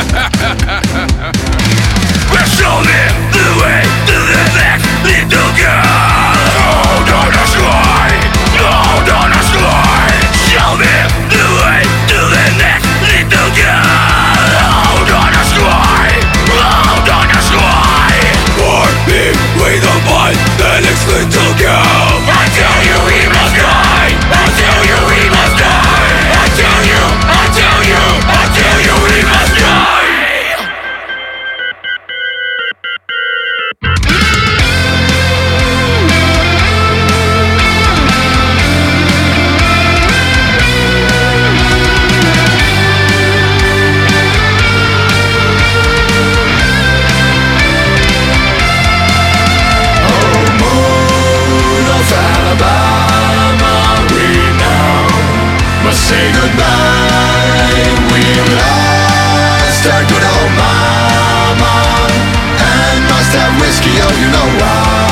We'll show them the way to the next little girl. Hold on a sky, hold on a sky. Show them the way to the next little girl. Hold on a sky, hold on a sky. For me, we don't find the next little girl. I tell you he must die. I tell you he must die. I tell you, I tell you, I tell you he must die. Must say goodbye. We lost our good old mama, and must have whiskey, oh you know why.